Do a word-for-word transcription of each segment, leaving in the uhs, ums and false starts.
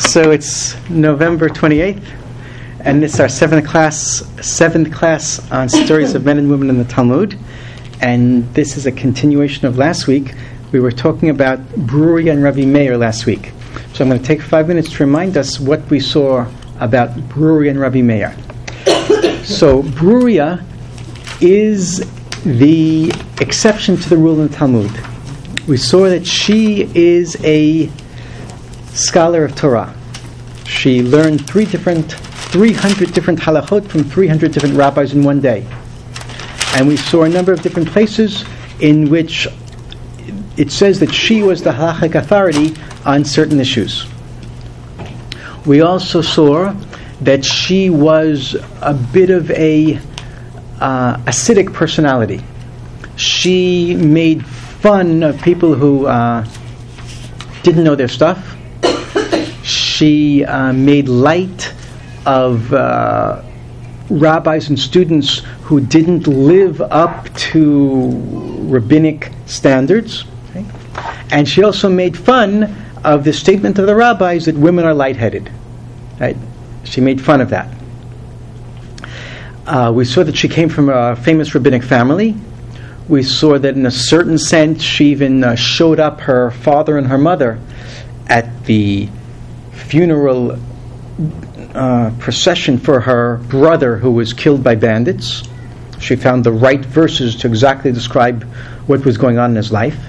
So it's November twenty-eighth, and this is our seventh class, seventh class on stories of men and women in the Talmud. And this is a continuation of last week. We were talking about Bruria and Rabbi Meir last week. So I'm going to take five minutes to remind us what we saw about Bruria and Rabbi Meir. So Bruria is the exception to the rule in the Talmud. We saw that she is a scholar of Torah. She learned three different, three hundred different halachot from three hundred different rabbis in one day. And we saw a number of different places in which it says that she was the halachic authority on certain issues. We also saw that she was a bit of a uh, acidic personality. She made fun of people who uh, didn't know their stuff. She uh, made light of uh, rabbis and students who didn't live up to rabbinic standards. Okay? And she also made fun of the statement of the rabbis that women are lightheaded. Right? She made fun of that. Uh, we saw that she came from a famous rabbinic family. We saw that in a certain sense she even uh, showed up her father and her mother at the funeral uh, procession for her brother who was killed by bandits. She found the right verses to exactly describe what was going on in his life.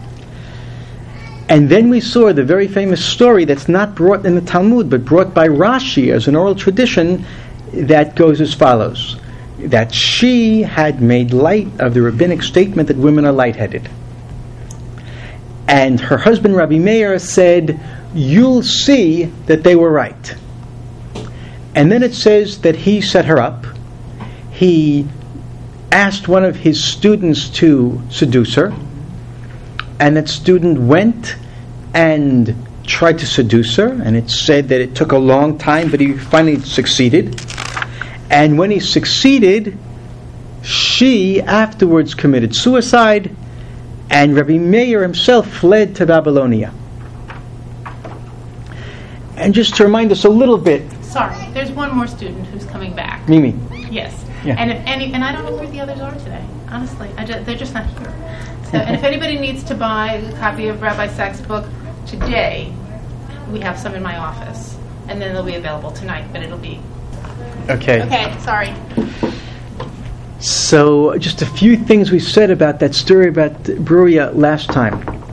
And then we saw the very famous story that's not brought in the Talmud but brought by Rashi as an oral tradition that goes as follows: that she had made light of the rabbinic statement that women are lightheaded. And her husband Rabbi Meir said, "You'll see that they were right." And then it says that he set her up. He asked one of his students to seduce her, and that student went and tried to seduce her, and it said that it took a long time, but he finally succeeded. And when he succeeded, she afterwards committed suicide, and Rabbi Meir himself fled to Babylonia. And just to remind us a little bit... Sorry, there's one more student who's coming back. Mimi. Yes. Yeah. And if any, and I don't know where the others are today, honestly. I just, they're just not here. So, and if anybody needs to buy a copy of Rabbi Sachs' book today, we have some in my office. And then they'll be available tonight, but it'll be... Okay. Okay, sorry. So, just a few things we said about that story about Bruria last time.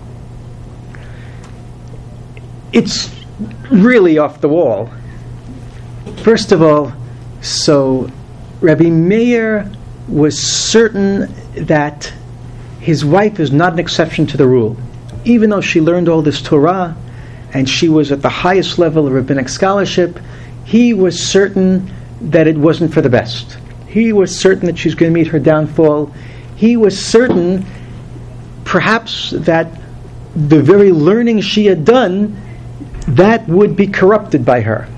It's really off the wall. First of all, so Rabbi Meir was certain that his wife is not an exception to the rule. Even though she learned all this Torah and she was at the highest level of rabbinic scholarship, he was certain that it wasn't for the best. He was certain that she's going to meet her downfall. He was certain, perhaps, that the very learning she had done, that would be corrupted by her.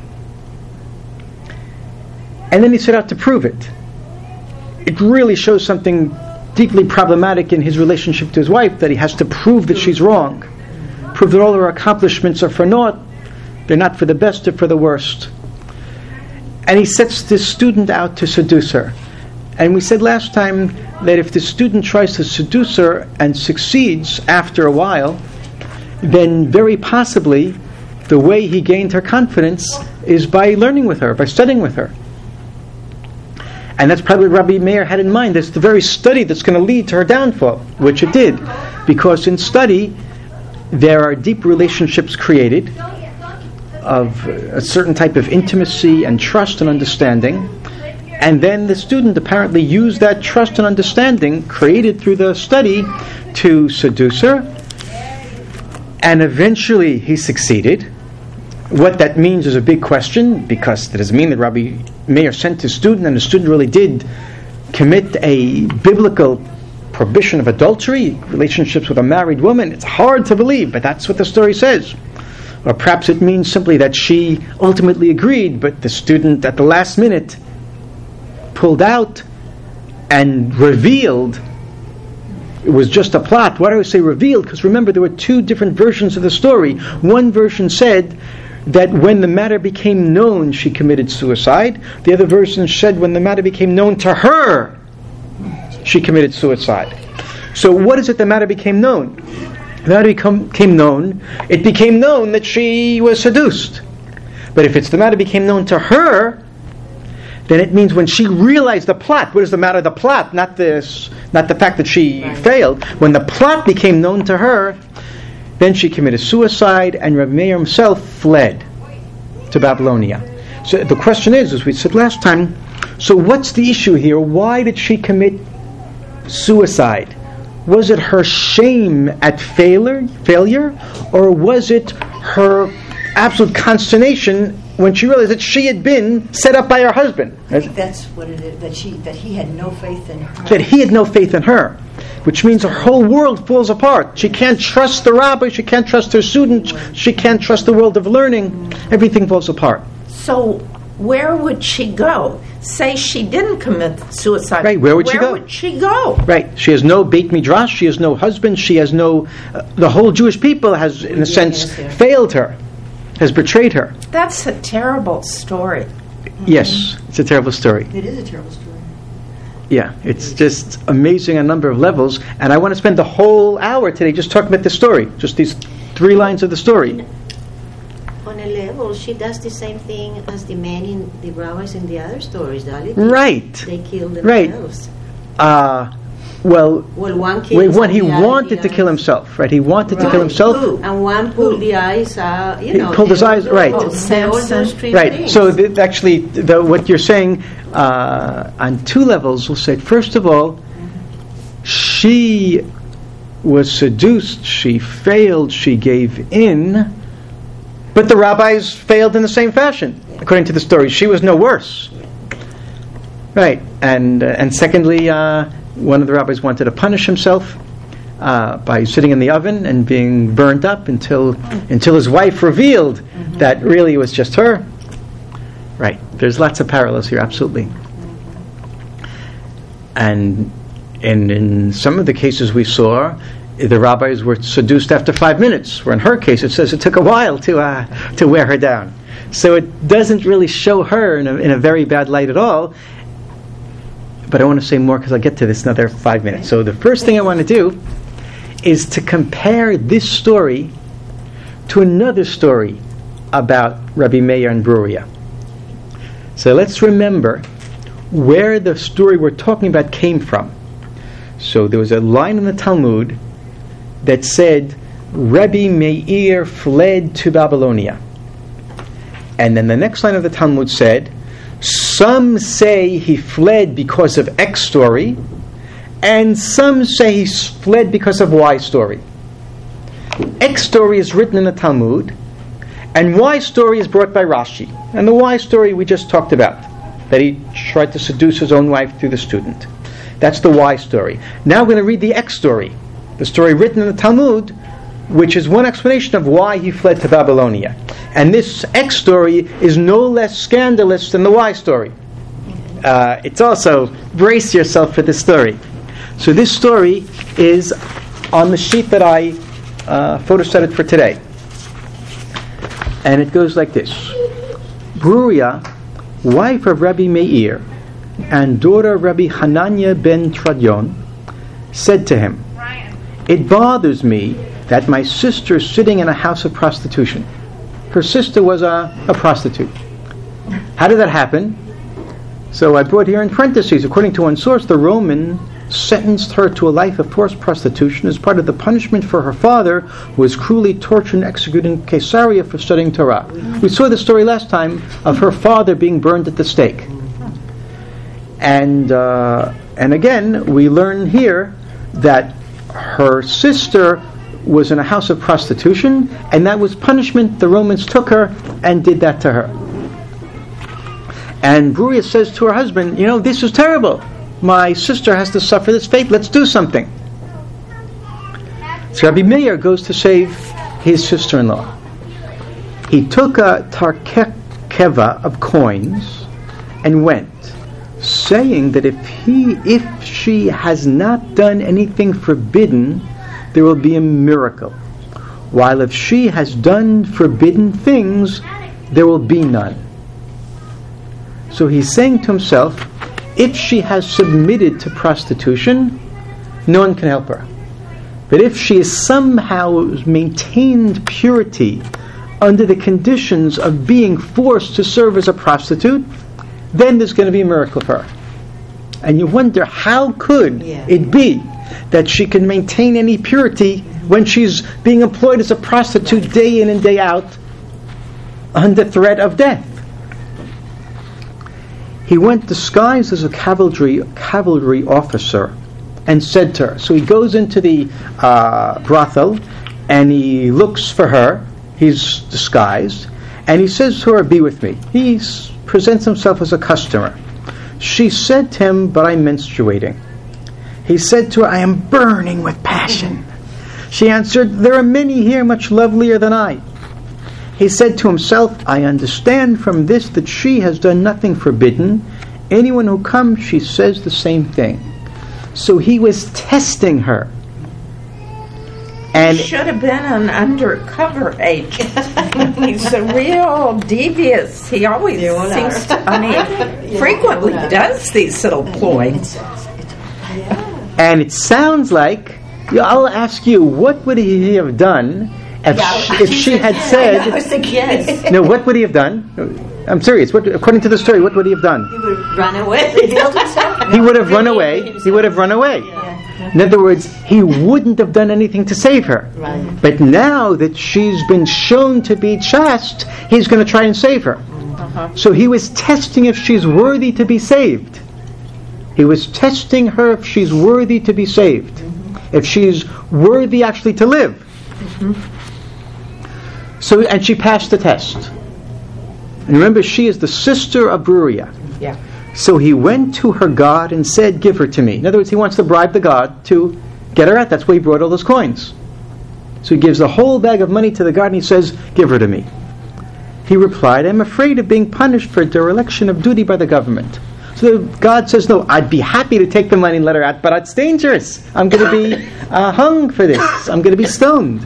And then he set out to prove it. It really shows something deeply problematic in his relationship to his wife, that he has to prove that she's wrong. Prove that all her accomplishments are for naught. They're not for the best, they're for the worst. And he sets this student out to seduce her. And we said last time that if the student tries to seduce her and succeeds after a while, then very possibly the way he gained her confidence is by learning with her, by studying with her. And that's probably what Rabbi Meir had in mind. That's the very study that's going to lead to her downfall, which it did. Because in study, there are deep relationships created of a certain type of intimacy and trust and understanding. And then the student apparently used that trust and understanding created through the study to seduce her. And eventually he succeeded. What that means is a big question, because that doesn't mean that Rabbi Meir sent his student and the student really did commit a biblical prohibition of adultery, relationships with a married woman. It's hard to believe, but that's what the story says. Or perhaps it means simply that she ultimately agreed, but the student at the last minute pulled out and revealed it was just a plot. Why do I say revealed? Because remember, there were two different versions of the story. One version said that when the matter became known, she committed suicide. The other version said when the matter became known to her, she committed suicide. So what is it the matter became known? The matter become, became known, it became known that she was seduced. But if it's the matter became known to her, then it means when she realized the plot. What is the matter? The plot, not this, not the fact that she right. failed. When the plot became known to her, then she committed suicide, and Rabbi Meir himself fled to Babylonia. So the question is, as we said last time, so what's the issue here? Why did she commit suicide? Was it her shame at failure, failure, or was it her absolute consternation when she realized that she had been set up by her husband? I think that's what it is, that she that he had no faith in her. That he had no faith in her, which means her whole world falls apart. She can't trust the rabbi, she can't trust her students, she can't trust the world of learning. Everything falls apart. So where would she go? Say she didn't commit suicide. Right, where would she go? Where would she go? Right, she has no Beit Midrash, she has no husband, she has no... Uh, the whole Jewish people has, in a sense, yes, yes. failed her, has betrayed her. That's a terrible story. Yes, it's a terrible story. It is a terrible story. Yeah, it's just amazing on a number of levels, and I want to spend the whole hour today just talking about this story, just these three lines of the story. On a level, she does the same thing as the men in the rabbis in the other stories, Dalit. Right. They kill themselves. Right. Uh, well, well, one wait, one he wanted to kill himself, right? He wanted right. to kill himself. And one pulled the eyes out, you he know. pulled his eyes, right. All those three right. things. So th- actually, the, what you're saying uh, on two levels, we'll say, first of all, she was seduced, she failed, she gave in, but the rabbis failed in the same fashion, according to the story. She was no worse. Right. And uh, and secondly, uh, one of the rabbis wanted to punish himself uh, by sitting in the oven and being burnt up until until his wife revealed mm-hmm. that really it was just her. Right. There's lots of parallels here, absolutely. And in in some of the cases we saw, the rabbis were seduced after five minutes, where in her case it says it took a while to uh, to wear her down. So it doesn't really show her in a, in a very bad light at all. But I want to say more because I'll get to this in another five minutes. So the first thing I want to do is to compare this story to another story about Rabbi Meir and Bruria. So let's remember where the story we're talking about came from. So there was a line in the Talmud that said, Rabbi Meir fled to Babylonia. And then the next line of the Talmud said, some say he fled because of X story, and some say he fled because of Y story. X story is written in the Talmud, and Y story is brought by Rashi. And the Y story we just talked about, that he tried to seduce his own wife through the student. That's the Y story. Now we're going to read the X story, the story written in the Talmud, which is one explanation of why he fled to Babylonia. And this X story is no less scandalous than the Y story. Uh, it's also, brace yourself for this story. So this story is on the sheet that I uh, photostated for today. And it goes like this. Bruria, wife of Rabbi Meir, and daughter of Rabbi Hanania ben Tradion, said to him, it bothers me that my sister is sitting in a house of prostitution. Her sister was a, a prostitute. How did that happen? So I brought here in parentheses, according to one source, the Roman sentenced her to a life of forced prostitution as part of the punishment for her father, who was cruelly tortured and executed in Caesarea for studying Torah. We saw the story last time of her father being burned at the stake. And uh, and again, we learn here that her sister was in a house of prostitution, and that was punishment. The Romans took her and did that to her. And Bruria says to her husband, you know, this is terrible. My sister has to suffer this fate. Let's do something. So Rabbi Meir goes to save his sister-in-law. He took a tarkeva of coins and went, saying that if he, if she has not done anything forbidden, there will be a miracle. While if she has done forbidden things, there will be none. So he's saying to himself, if she has submitted to prostitution, no one can help her. But if she has somehow maintained purity under the conditions of being forced to serve as a prostitute, then there's going to be a miracle for her. And you wonder, how could Yeah. it be that she can maintain any purity when she's being employed as a prostitute day in and day out under threat of death? He went disguised as a cavalry cavalry officer and said to her, so he goes into the uh, brothel and he looks for her, he's disguised, and he says to her, be with me. He s- presents himself as a customer. She said to him, but I'm menstruating. He said to her, I am burning with passion. She answered, there are many here much lovelier than I. He said to himself, I understand from this that she has done nothing forbidden. Anyone who comes, she says the same thing. So he was testing her. And Should have been an undercover agent. He's a real devious. He always You won't seems to, I mean, You frequently won't. does these little ploys. It's, it's, yeah. and it sounds like, I'll ask you, what would he have done if, she, if she had I said, think yes. no, what would he have done? I'm serious. What, according to the story, what would he have done? He would Run away. revealed himself. He would have run away. He would have run away. Yeah. In other words, he wouldn't have done anything to save her. Right. But now that she's been shown to be chaste, he's going to try and save her. Uh-huh. So he was testing if she's worthy to be saved. He was testing her if she's worthy to be saved. Mm-hmm. If she's worthy actually to live. Mm-hmm. So, and she passed the test. And remember, she is the sister of Bruria. Yeah. So he went to her god and said, give her to me. In other words, he wants to bribe the god to get her out. That's why he brought all those coins. So he gives the whole bag of money to the god and he says, give her to me. He replied, I'm afraid of being punished for dereliction of duty by the government. So the god says, no, I'd be happy to take the money and let her out, but it's dangerous. I'm going to be uh, hung for this. I'm going to be stoned.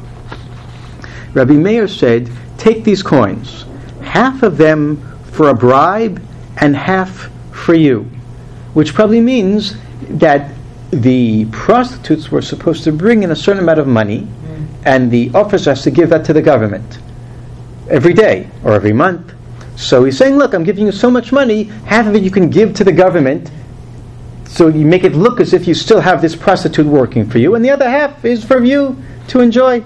Rabbi Meir said, take these coins, half of them for a bribe and half for you, which probably means that the prostitutes were supposed to bring in a certain amount of money, mm. and the officer has to give that to the government every day or every month. So he's saying, look, I'm giving you so much money, half of it you can give to the government, so you make it look as if you still have this prostitute working for you, and the other half is for you to enjoy.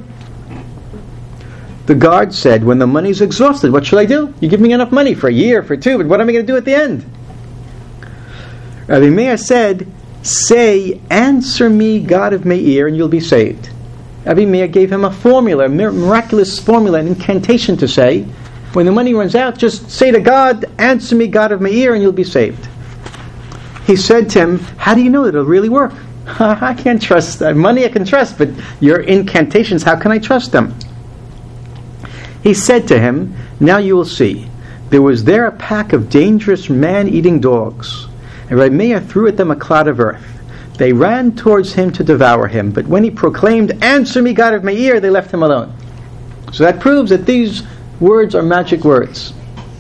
The guard said, when the money's exhausted, what shall I do? You give me enough money for a year, for two, but what am I going to do at the end? Rabbi Meir said, say, answer me, God of Meir, and you'll be saved. Rabbi Meir gave him a formula, a miraculous formula, an incantation to say, when the money runs out, just say to God, answer me, God of Meir, and you'll be saved. He said to him, how do you know that it'll really work? I can't trust, uh, money I can trust, but your incantations, how can I trust them? He said to him, now you will see. There was there a pack of dangerous man-eating dogs, and Rabbi Meir threw at them a clod of earth. They ran towards him to devour him, but when he proclaimed, answer me, God of Meir, they left him alone. So that proves that these words are magic words.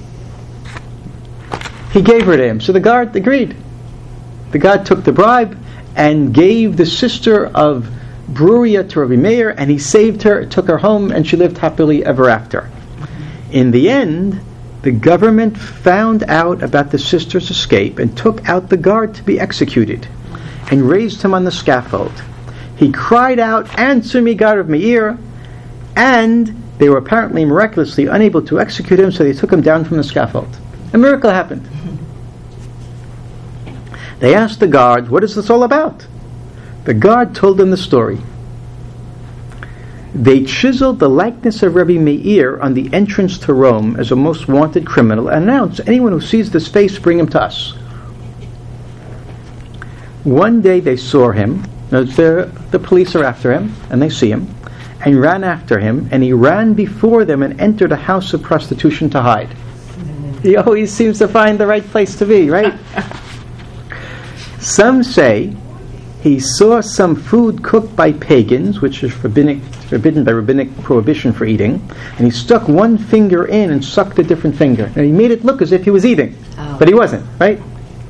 He gave her to him, so the guard agreed. The guard took the bribe and gave the sister of Bruria to Rabbi Meir, and he saved her, took her home, and she lived happily ever after. In the end, the government found out about the sister's escape and took out the guard to be executed and raised him on the scaffold. He cried out, answer me, God of Meir, and they were apparently miraculously unable to execute him, so they took him down from the scaffold. A miracle happened. They asked the guard, what is this all about? The guard told them the story. They chiseled the likeness of Rabbi Meir on the entrance to Rome as a most wanted criminal and announced, anyone who sees this face, bring him to us. One day they saw him, the, the police are after him, and they see him, and ran after him, and he ran before them and entered a house of prostitution to hide. He always seems to find the right place to be, right? Some say he saw some food cooked by pagans, which is forbidden, forbidden by rabbinic prohibition for eating, and he stuck one finger in and sucked a different finger. And he made it look as if he was eating, Oh. but he wasn't, right?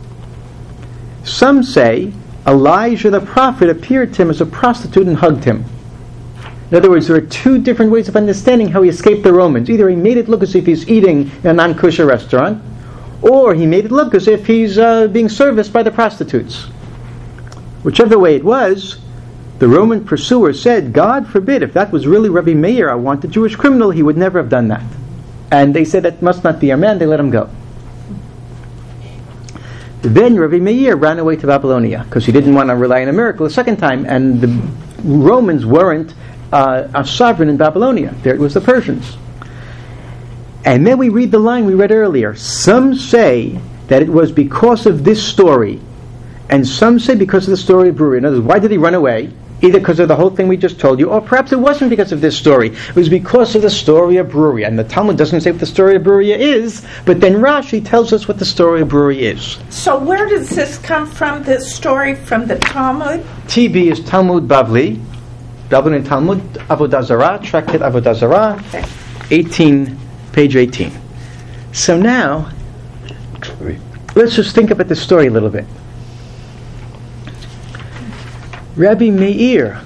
Some say Elijah the prophet appeared to him as a prostitute and hugged him. In other words, there are two different ways of understanding how he escaped the Romans. Either he made it look as if he's eating in a non-kosher restaurant, or he made it look as if he's uh, being serviced by the prostitutes. Whichever way it was, the Roman pursuer said, God forbid, if that was really Rabbi Meir, I want the Jewish criminal, he would never have done that. And they said that must not be our man, they let him go. Then Rabbi Meir ran away to Babylonia, because he didn't want to rely on a miracle a second time, and the Romans weren't uh, a sovereign in Babylonia. There it was the Persians. And then we read the line we read earlier. Some say that it was because of this story, and some say because of the story of Bruri. In other words, why did he run away? Either because of the whole thing we just told you, or perhaps it wasn't because of this story. It was because of the story of Bruri. And the Talmud doesn't say what the story of Bruri is, but then Rashi tells us what the story of Bruri is. So where does this come from, this story from the Talmud? T B is Talmud Bavli, Babylonian Talmud, Avodah Zarah, Tractate Avodah Zarah, eighteen, page eighteen. So now, let's just think about the story a little bit. Rabbi Meir,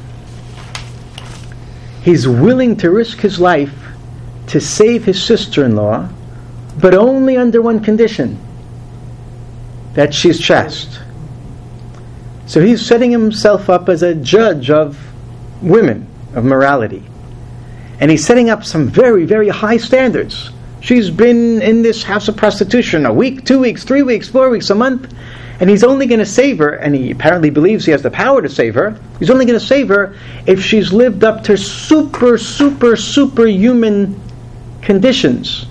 he's willing to risk his life to save his sister-in-law, but only under one condition, that she's chaste. So he's setting himself up as a judge of women, of morality. And he's setting up some very, very high standards. She's been in this house of prostitution a week, two weeks, three weeks, four weeks, a month, and he's only going to save her, and he apparently believes he has the power to save her, he's only going to save her if she's lived up to super, super, superhuman conditions.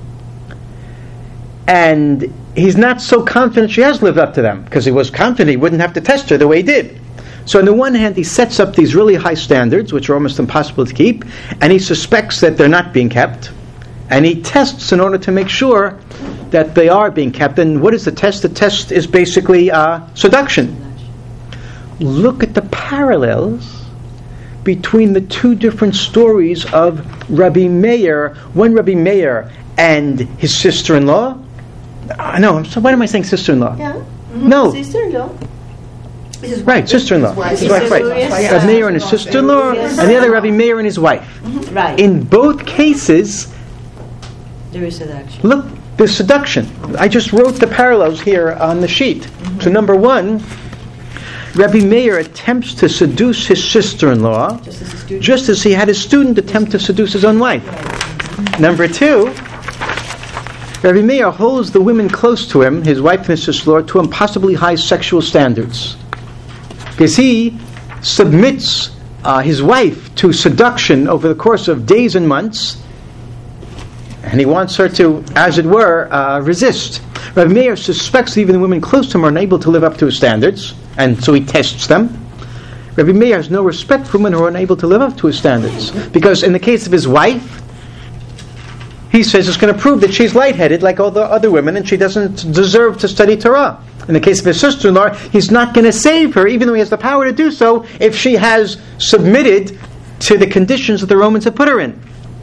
And he's not so confident she has lived up to them, because he was confident he wouldn't have to test her the way he did. So on the one hand, he sets up these really high standards, which are almost impossible to keep, and he suspects that they're not being kept, and he tests in order to make sure that they are being kept. And what is the test? The test is basically uh, seduction. Look at the parallels between the two different stories of Rabbi Meir, one Rabbi Meir and his sister-in-law. Uh, no, so why am I saying sister-in-law? Yeah. No. Sister-in-law. Right, sister-in-law. His His wife. wife, right. Yes. Rabbi Meir and his sister-in-law, Yes. and the other Rabbi Meir and his wife. Right. In both cases, There is seduction. look, there's seduction. I just wrote the parallels here on the sheet. Mm-hmm. So number one, Rabbi Meir attempts to seduce his sister-in-law Just as a student. just as he had his student attempt to seduce his own wife. Number two, Rabbi Meir holds the women close to him, his wife and his sister-in-law, to impossibly high sexual standards. Because he submits uh, his wife to seduction over the course of days and months, and he wants her to, as it were, uh, resist. Rabbi Meir suspects that even the women close to him are unable to live up to his standards, and so he tests them. Rabbi Meir has no respect for women who are unable to live up to his standards, because in the case of his wife, he says it's going to prove that she's lightheaded like all the other women, and she doesn't deserve to study Torah. In the case of his sister-in-law, he's not going to save her, even though he has the power to do so, if she has submitted to the conditions that the Romans have put her in.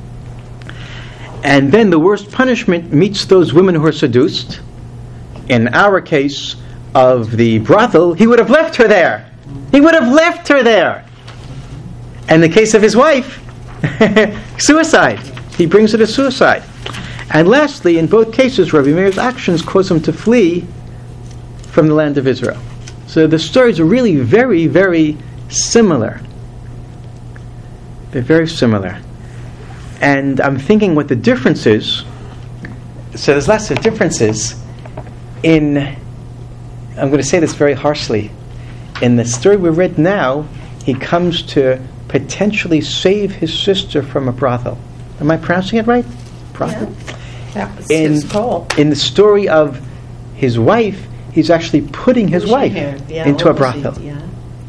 And then the worst punishment meets those women who are seduced. In our case of the brothel, he would have left her there. He would have left her there. And in the case of his wife, suicide. He brings her to suicide. And lastly, in both cases, Rabbi Meir's actions cause him to flee from the land of Israel. So the stories are really very, very similar. They're very similar. And I'm thinking what the difference is. So there's lots of differences in, I'm going to say this very harshly, in the story we read now, he comes to potentially save his sister from a brothel. Am I pronouncing it right? Brothel? That was In, his goal. in the story of his wife, he's actually putting his wife Yeah, into a opposite, brothel. Yeah.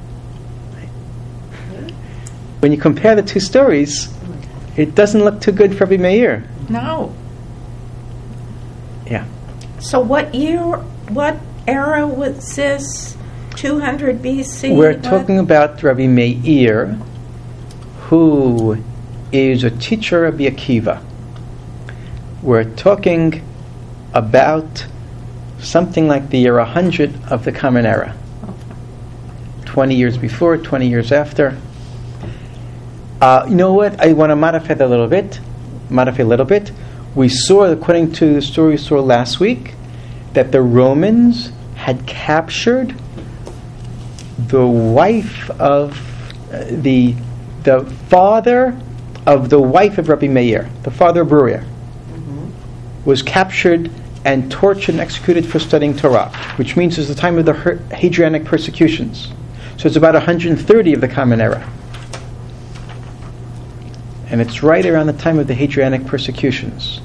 When you compare the two stories, it doesn't look too good for Rabbi Meir. No. Yeah. So what year, what era was this? two hundred B C? We're What? talking about Rabbi Meir, who is a teacher of Rabbi Akiva. We're talking about something like the year one hundred of the Common Era. twenty years before, twenty years after. Uh, you know what? I want to modify that a little bit. Modify a little bit. We saw, according to the story we saw last week, that the Romans had captured the wife of uh, the the father of the wife of Rabbi Meir, the father of Bruria, mm-hmm. was captured and tortured and executed for studying Torah, which means it's the time of the Hadrianic persecutions. So it's about one hundred thirty of the Common Era. And it's right around the time of the Hadrianic persecutions.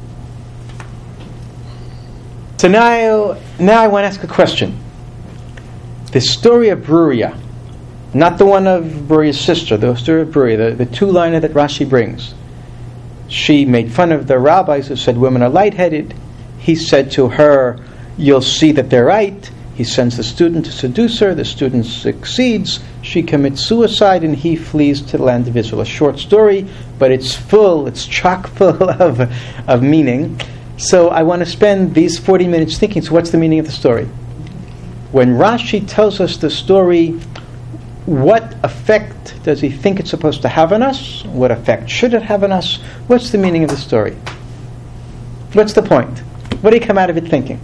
So now, now I want to ask a question. The story of Bruria, not the one of Bruria's sister, the story of Bruria, the, the two-liner that Rashi brings. She made fun of the rabbis who said women are lightheaded. He said to her, you'll see that they're right. He sends the student to seduce her. The student succeeds. She commits suicide, and he flees to the land of Israel. A short story, but it's full, it's chock full of, of meaning. So I want to spend these forty minutes thinking, so what's the meaning of the story? When Rashi tells us the story, what effect does he think it's supposed to have on us? What effect should it have on us? What's the meaning of the story? What's the point? What do you come out of it thinking?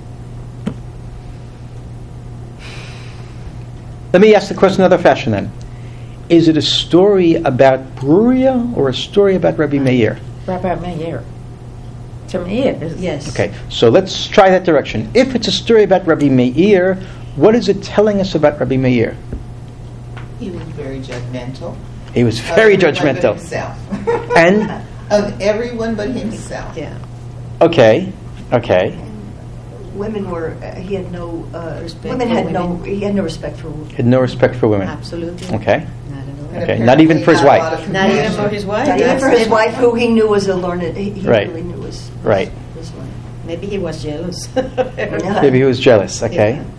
Let me ask the question another fashion then. Is it a story about Bruria or a story about Rabbi Meir? Rabbi Meir. To me it is. Yes. Okay, so let's try that direction. If it's a story about Rabbi Meir, what is it telling us about Rabbi Meir? He was very judgmental. He was very of everyone judgmental. But himself. And? Of everyone but himself. Yeah. Okay, okay. Women were. Uh, he had no. Uh, Respect women for had women. no. He had no respect for women. Had no respect for women. Absolutely. Okay. Not at all. And Okay, not even for his apparently wife. not a lot of Not even compassion. for his wife. Not even for his That's- wife, who he knew was a learned. He, he Right. really knew was. was Right. his wife. Maybe he was jealous. Maybe he was jealous, okay. Yeah.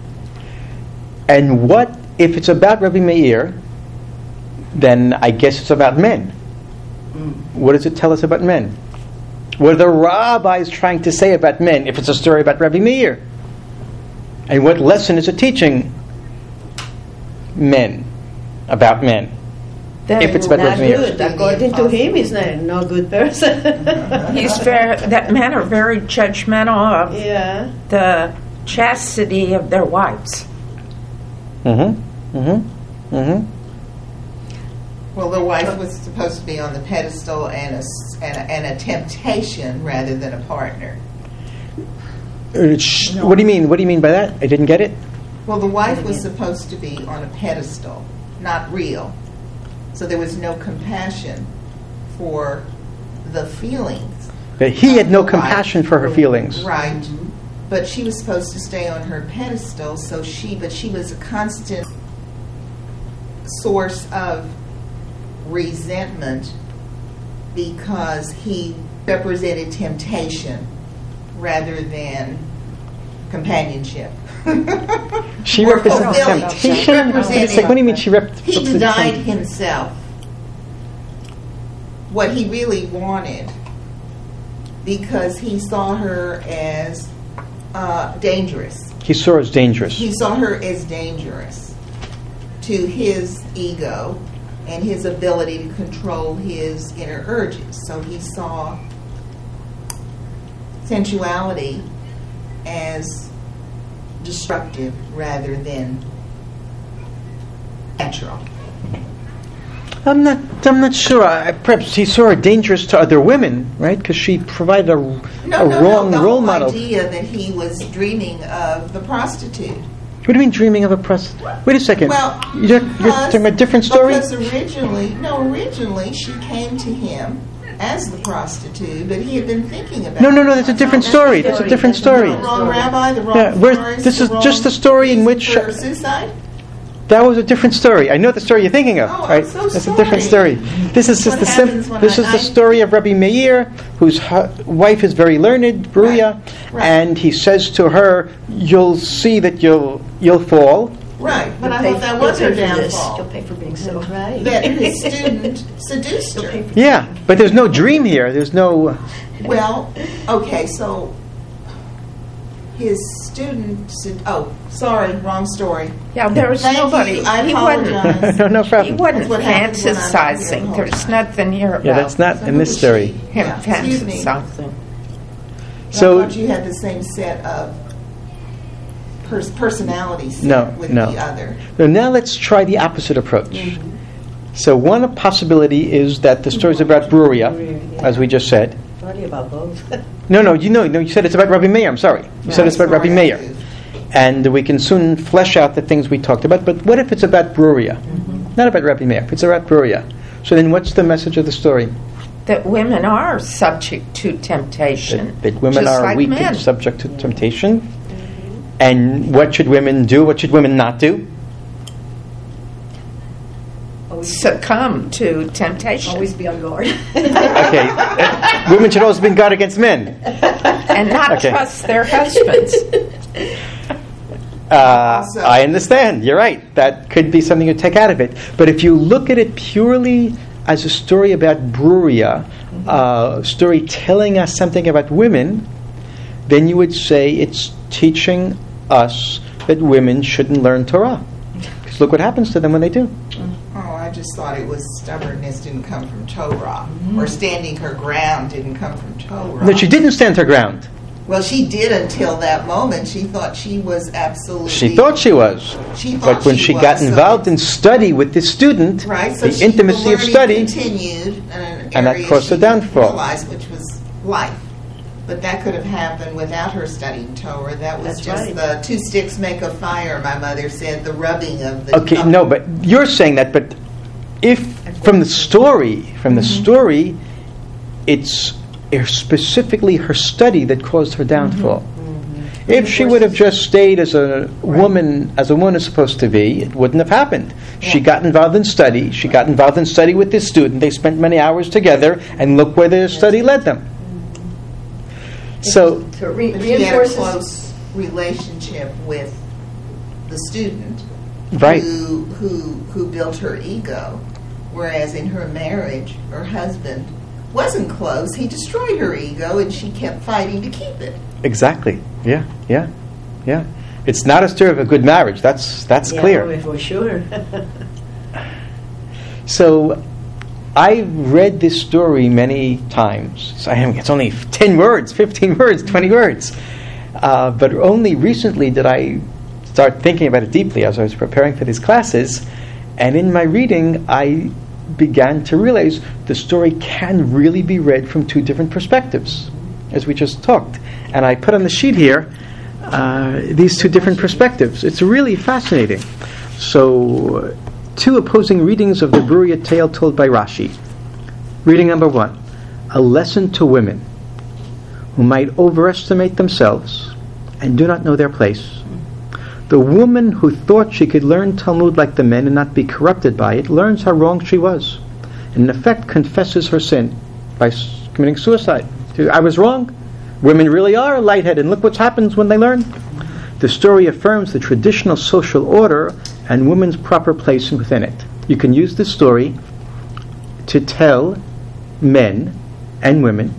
And what, if it's about Rabbi Meir, then I guess it's about men. Mm. What does it tell us about men? What are the rabbis trying to say about men if it's a story about Rabbi Meir? And what lesson is it teaching men, about men? Then If it's about Not Rabbi Meir. good. According to him, he's not no good person. he's very, that men are very judgmental of Yeah. the chastity of their wives. Mm-hmm, mm-hmm, mm-hmm. Well, the wife was supposed to be on the pedestal and a, s- and a, and a temptation rather than a partner. Uh, sh- What do you mean? What do you mean by that? I didn't get it. Well, the wife was supposed to be on a pedestal, not real. So there was no compassion for the feelings. That he had of no the wife. compassion for her feelings. Right. But she was supposed to stay on her pedestal, so she, but she was a constant source of resentment because he represented temptation rather than companionship. She Or represents fulfilling. temptation. She represented- It's like, what do you mean she rep- He represents denied temp- himself what he really wanted because he saw her as uh, dangerous. He saw her as dangerous. He saw her as dangerous to his ego and his ability to control his inner urges. So he saw sensuality as destructive rather than natural. I'm not. I'm not sure. I, perhaps he saw her dangerous to other women, right? Because she provided a, No, a no, wrong no. The role whole model. idea that he was dreaming of the prostitute. What do you mean dreaming of a prostitute? Wait a second. Well, you're, you're because- talking about a different story. Because originally, no, originally she came to him as the prostitute, but he had been thinking about. No, no, no. That's a different that's story. the That's a story. different That's story. The wrong rabbi, the wrong Yeah, where's- forest, this the is wrong just the story in reason which- for suicide. That was a different story. I know the story you're thinking of. Oh, I'm right? so That's a different sorry. story. This is just What the sim- happens when This I- is the I- story of Rabbi Meir, whose hu- wife is very learned, Bruria, Right. and he says to her, "You'll see that you'll you'll fall." Right, but I You'll thought pay- that was you'll her pay for this. downfall. You'll pay for being so. Right. That his student seduced You'll pay her. for Yeah, but there's no dream here. There's no. Well, okay, so his student said, oh, sorry, wrong story. Yeah, there was Thank nobody. you, I he wasn't. apologize. no, no He problem. wasn't That's what happens when I'm not here the fantasizing. whole There's time. nothing here about Yeah, that's not So in who this was story. she? him Yeah, excuse me. fantasizing. So- I thought you had the same set of pers- personality set No, with no. the other. So now let's try the opposite approach. So one possibility is that the story is about Bruria, as we just said. Sorry about both. No, no, you know, no, you said it's about Rabbi Meir. I'm sorry. You said it's about Sorry, Rabbi I Meir. do. And we can soon flesh out the things we talked about. But what if it's about Bruria? Not about Rabbi Meir. If it's about Bruria. So then what's the message of the story? That women are subject to temptation. That, that women just are like weak men. and subject to temptation. And what should women do? What should women not do? Always, Succumb to temptation. always be on guard. Okay. uh, women should always be on guard against men. and not Okay. trust their husbands. Uh, Also- I understand. You're right. That could be something you take out of it. But if you look at it purely as a story about Bruria, uh, story telling us something about women, then you would say it's teaching us that women shouldn't learn Torah. Because look what happens to them when they do. Oh, I just thought it was stubbornness didn't come from Torah, or standing her ground didn't come from Torah. That she didn't stand her ground. Well, she did until that moment. She thought she was absolutely. She thought she was. She thought But when she she was, got so involved it's- in study with this student, Right, so the she, intimacy the of learning study, continued, and, an and that area caused her she downfall. Realized, which was life, but that could have happened without her studying Torah. That was That's just right. the two sticks make a fire. My mother said the rubbing of the. Okay, of- no, but you're saying that, but if from the story, from the story, it's er, specifically her study that caused her downfall. If she would have just stayed as a woman, as a woman is supposed to be, it wouldn't have happened. She got involved in study. She got involved in study with this student. They spent many hours together, and look where their study led them. So, So it re- But she had a reinforces. close relationship with the student, right. who who who built her ego, whereas in her marriage, her husband wasn't close. He destroyed her ego, and she kept fighting to keep it. Exactly. Yeah, yeah, yeah. It's not a story of a good marriage. That's that's Yeah, clear. for sure. So, I read this story many times. So I it's only ten words, fifteen words, twenty words. Uh, but only recently did I start thinking about it deeply as I was preparing for these classes. And in my reading, I began to realize the story can really be read from two different perspectives, as we just talked. And I put on the sheet here uh, these two different perspectives. It's really fascinating. So, two opposing readings of the Bruria tale told by Rashi. Reading number one, a lesson to women who might overestimate themselves and do not know their place. The woman who thought she could learn Talmud like the men and not be corrupted by it learns how wrong she was, and in effect confesses her sin by s- committing suicide. I was wrong. Women really are lightheaded, and look what happens when they learn. The story affirms the traditional social order and women's proper place within it. You can use this story to tell men and women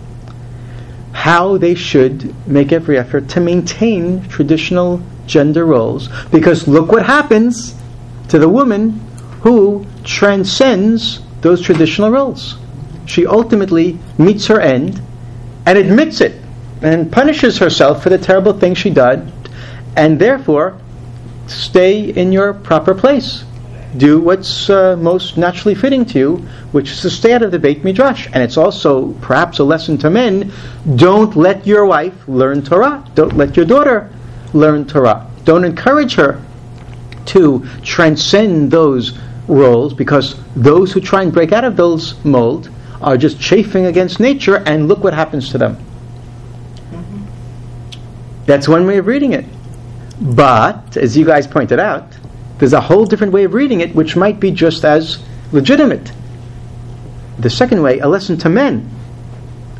how they should make every effort to maintain traditional gender roles, because look what happens to the woman who transcends those traditional roles. She ultimately meets her end and admits it and punishes herself for the terrible thing she did, and therefore stay in your proper place. Do what's uh, most naturally fitting to you, which is to stay out of the Beit Midrash. And it's also perhaps a lesson to men: don't let your wife learn Torah. Don't let your daughter learn Torah. Don't encourage her to transcend those roles, because those who try and break out of those mold are just chafing against nature, and look what happens to them. Mm-hmm. That's one way of reading it. But, as you guys pointed out, there's a whole different way of reading it which might be just as legitimate. The second way, a lesson to men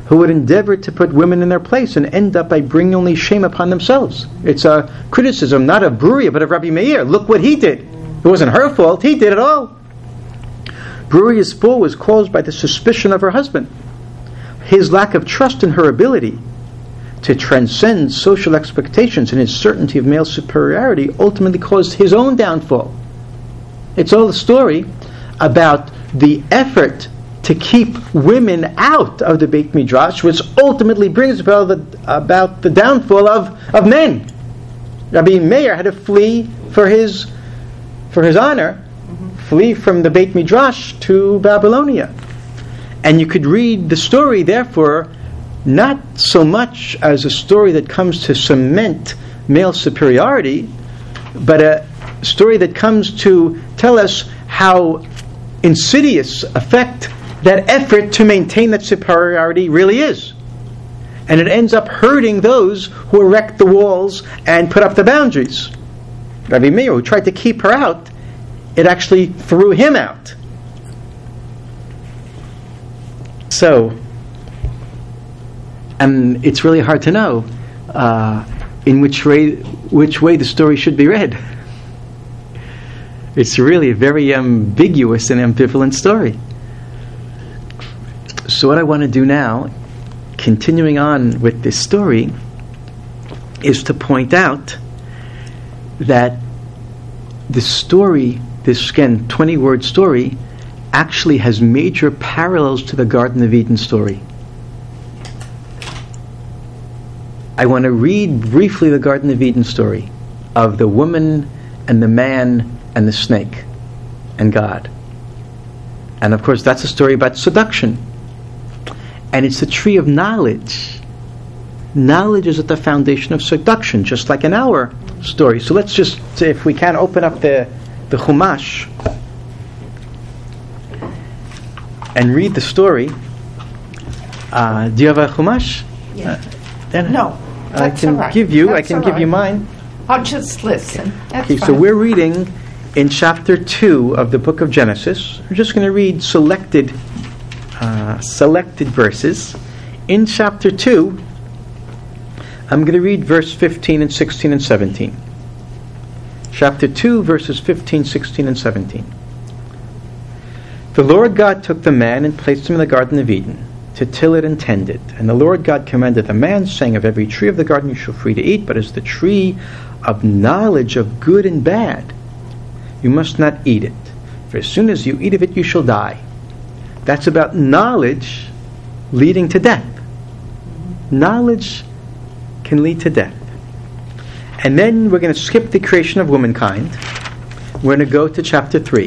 who would endeavor to put women in their place and end up by bringing only shame upon themselves. It's a criticism not of Bruriah but of Rabbi Meir. Look what he did. It wasn't her fault. He did it all. Bruriah's fall was caused by the suspicion of her husband. His lack of trust in her ability to transcend social expectations and his certainty of male superiority ultimately caused his own downfall. It's all a story about the effort to keep women out of the Beit Midrash, which ultimately brings about the, about the downfall of, of men. Rabbi Meir had to flee for his for his honor, mm-hmm. flee from the Beit Midrash to Babylonia. And you could read the story, therefore, not so much as a story that comes to cement male superiority, but a story that comes to tell us how insidious effect that effort to maintain that superiority really is. And it ends up hurting those who erect the walls and put up the boundaries. Rabbi Meir, who tried to keep her out, it actually threw him out. So, and it's really hard to know uh, in which way, which way the story should be read. It's really a very ambiguous and ambivalent story. So what I want to do now, continuing on with this story, is to point out that the story, this again twenty-word story, actually has major parallels to the Garden of Eden story. I want to read briefly the Garden of Eden story of the woman and the man and the snake and God. And of course that's a story about seduction. And it's the tree of knowledge. Knowledge is at the foundation of seduction, just like in our story. So let's just, if we can, open up the, the Chumash and read the story. Uh, do you have a Chumash? Yeah. Uh, then no, I that's can all right. give you. That's I can all give right. you mine. I'll just listen. That's Okay, so fine. we're reading in chapter two of the book of Genesis. We're just going to read selected, uh, selected verses. In chapter two, I'm going to read verse fifteen and sixteen and seventeen. Chapter two, verses fifteen, sixteen, and seventeen. The Lord God took the man and placed him in the Garden of Eden to till it and tend it. And the Lord God commanded the man, saying, of every tree of the garden you shall free to eat, but as the tree of knowledge of good and bad, you must not eat it. For as soon as you eat of it, you shall die. That's about knowledge leading to death. Knowledge can lead to death. And then we're going to skip the creation of womankind. We're going to go to chapter three.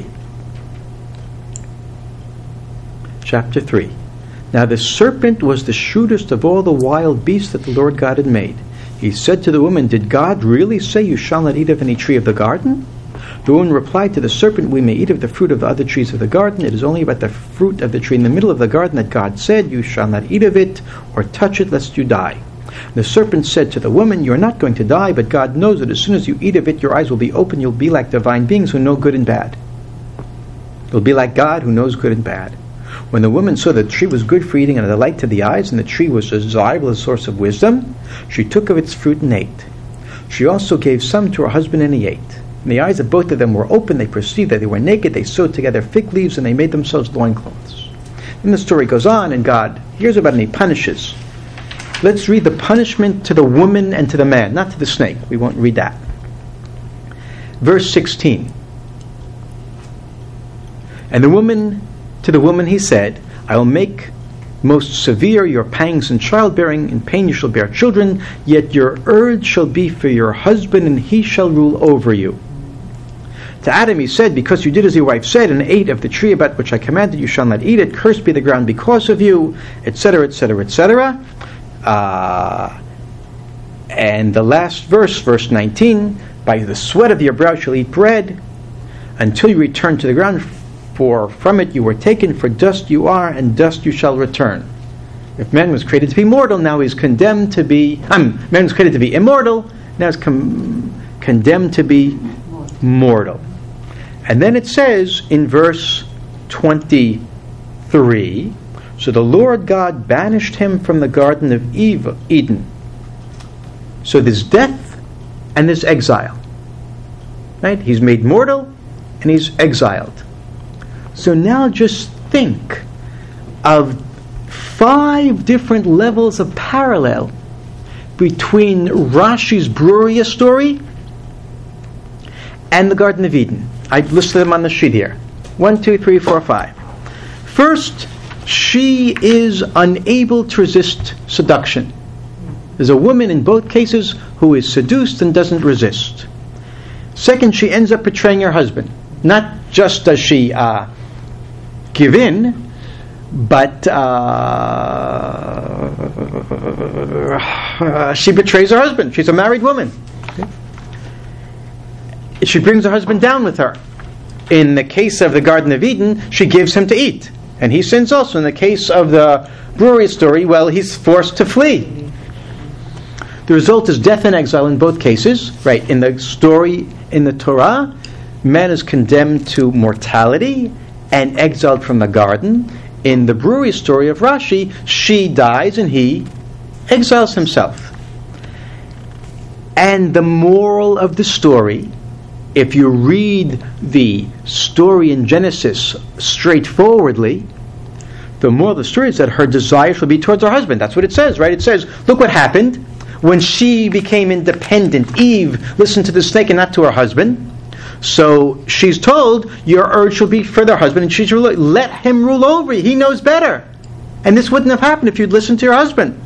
Chapter three. Now the serpent was the shrewdest of all the wild beasts that the Lord God had made. He said to the woman, did God really say you shall not eat of any tree of the garden? The woman replied to the serpent, we may eat of the fruit of the other trees of the garden. It is only about the fruit of the tree in the middle of the garden that God said, you shall not eat of it or touch it lest you die. The serpent said to the woman, you are not going to die, but God knows that as soon as you eat of it, your eyes will be open. You'll be like divine beings who know good and bad. You'll be like God who knows good and bad. When the woman saw that the tree was good for eating and a delight to the eyes, and the tree was desirable as a source of wisdom, she took of its fruit and ate. She also gave some to her husband, and he ate. And the eyes of both of them were open. They perceived that they were naked. They sewed together fig leaves, and they made themselves loincloths. Then the story goes on, and God hears about it, and he punishes. Let's read the punishment to the woman and to the man, not to the snake. We won't read that. Verse sixteen. And the woman, to the woman he said, I will make most severe your pangs in childbearing. In pain you shall bear children, yet your urge shall be for your husband, and he shall rule over you. To Adam he said, because you did as your wife said, and ate of the tree about which I commanded you shall not eat it, cursed be the ground because of you, etc., etc., et cetera. Uh, and the last verse, verse nineteen, by the sweat of your brow shall eat bread, until you return to the ground, for from it you were taken, for dust you are, and dust you shall return. If man was created to be mortal, now he's condemned to be, um, man was created to be immortal, now he's com- condemned to be mortal. And then it says in verse twenty-three, So the Lord God banished him from the Garden of Eve, Eden. So there's death and there's exile. Right? He's made mortal and he's exiled. So now just think of five different levels of parallel between Rashi's Bruria story and the Garden of Eden. I listed them on the sheet here. One, two, three, four, five. First, she is unable to resist seduction. There's a woman in both cases who is seduced and doesn't resist. Second, she ends up betraying her husband. Not just does she uh, give in, but uh, she betrays her husband. She's a married woman. She brings her husband down with her. In the case of the Garden of Eden, she gives him to eat. And he sins also. In the case of the Bruria story, well, he's forced to flee. The result is death and exile in both cases. Right, in the story in the Torah, man is condemned to mortality and exiled from the garden. In the Bruria story of Rashi, she dies and he exiles himself. And the moral of the story, if you read the story in Genesis straightforwardly, the moral of the story is that her desire shall be towards her husband. That's what it says, right? It says, look what happened when she became independent. Eve listened to the snake and not to her husband. So she's told, your urge shall be for their husband, and she's rule- let him rule over you. He knows better. And this wouldn't have happened if you'd listened to your husband.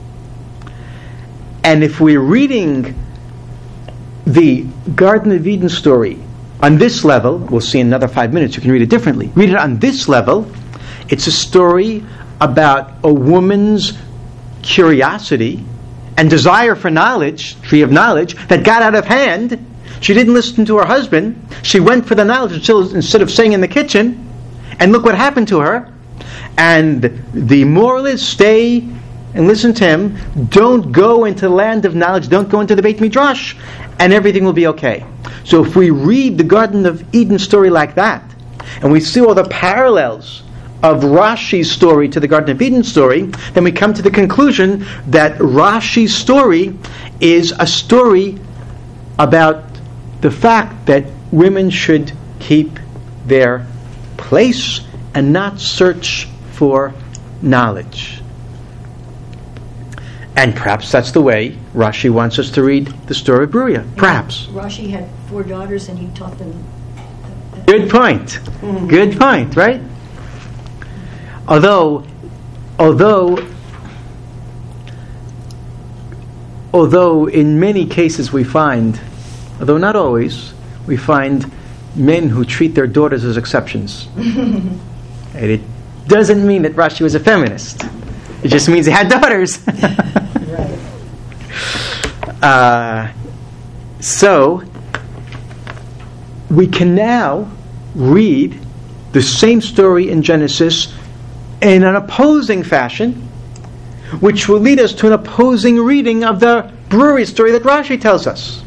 And if we're reading the Garden of Eden story on this level, we'll see in another five minutes, you can read it differently. Read it on this level. It's a story about a woman's curiosity and desire for knowledge, tree of knowledge, that got out of hand. She didn't listen to her husband. She went for the knowledge instead of staying in the kitchen. And look what happened to her. And the moral is, stay and listen to him. Don't go into the land of knowledge. Don't go into the Beit Midrash. And everything will be okay. So if we read the Garden of Eden story like that, and we see all the parallels of Rashi's story to the Garden of Eden story, then we come to the conclusion that Rashi's story is a story about the fact that women should keep their place and not search for knowledge. And perhaps that's the way Rashi wants us to read the story of Bruria. Perhaps. Rashi had four daughters and he taught them. Good point. Mm-hmm. Good point, right? Although, although, although in many cases we find, although not always, we find men who treat their daughters as exceptions. And it doesn't mean that Rashi was a feminist. It just means he had daughters. Right. Uh, so, we can now read the same story in Genesis in an opposing fashion, which will lead us to an opposing reading of the Bruria story that Rashi tells us.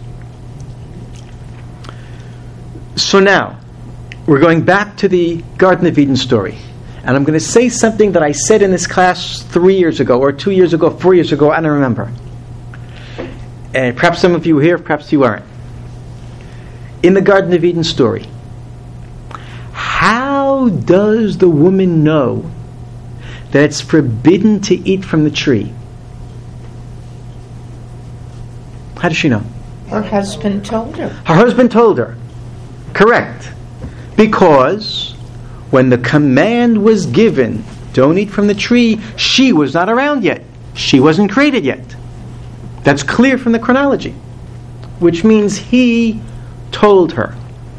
So now, we're going back to the Garden of Eden story. And I'm going to say something that I said in this class three years ago, or two years ago, four years ago, I don't remember. And perhaps some of you were here, perhaps you aren't. In the Garden of Eden story, how does the woman know that it's forbidden to eat from the tree? How does she know? Her husband told her. Her husband told her. Correct. Because when the command was given, don't eat from the tree, she was not around yet. She wasn't created yet. That's clear from the chronology. Which means he told her.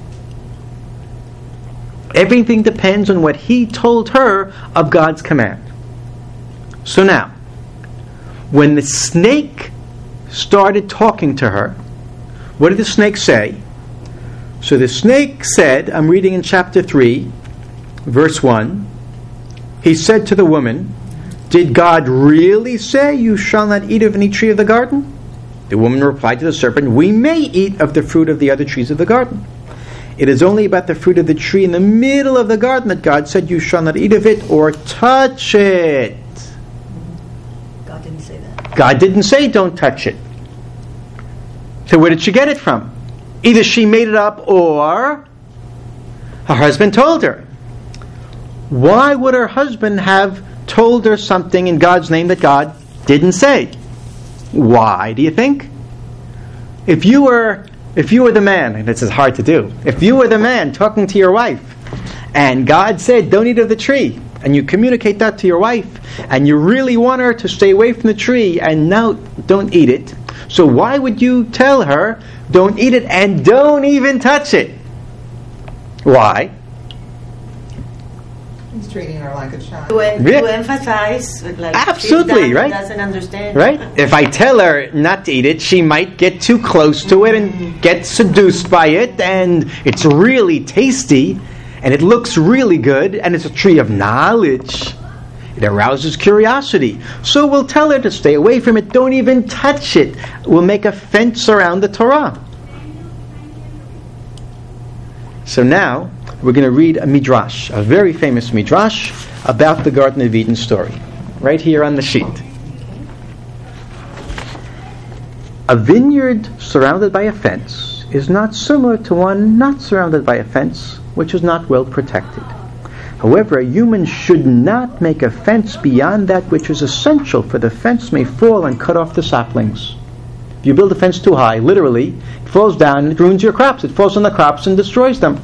Everything depends on what he told her of God's command. So now, when the snake started talking to her, what did the snake say? So the snake said, I'm reading in chapter three, verse one, he said to the woman, did God really say you shall not eat of any tree of the garden? The woman replied to the serpent, we may eat of the fruit of the other trees of the garden. It is only about the fruit of the tree in the middle of the garden that God said, you shall not eat of it or touch it. God didn't say that. God didn't say don't touch it. So where did she get it from? Either she made it up or her husband told her. Why would her husband have told her something in God's name that God didn't say? Why do you think? If you were if you were the man, and this is hard to do, if you were the man talking to your wife, and God said, don't eat of the tree, and you communicate that to your wife, and you really want her to stay away from the tree, and now don't eat it, so why would you tell her, don't eat it, and don't even touch it? Why? He's treating her like a child. To, en- Yeah. to emphasize, like Absolutely, she's done, right? doesn't understand. Right? If I tell her not to eat it, she might get too close to it and get seduced by it, and it's really tasty, and it looks really good, and it's a tree of knowledge. It arouses curiosity. So we'll tell her to stay away from it, don't even touch it. We'll make a fence around the Torah. So now, we're going to read a midrash, a very famous midrash, about the Garden of Eden story, right here on the sheet. A vineyard surrounded by a fence is not similar to one not surrounded by a fence, which is not well protected. However, a human should not make a fence beyond that which is essential, for the fence may fall and cut off the saplings. If you build a fence too high, literally, it falls down and it ruins your crops. It falls on the crops and destroys them.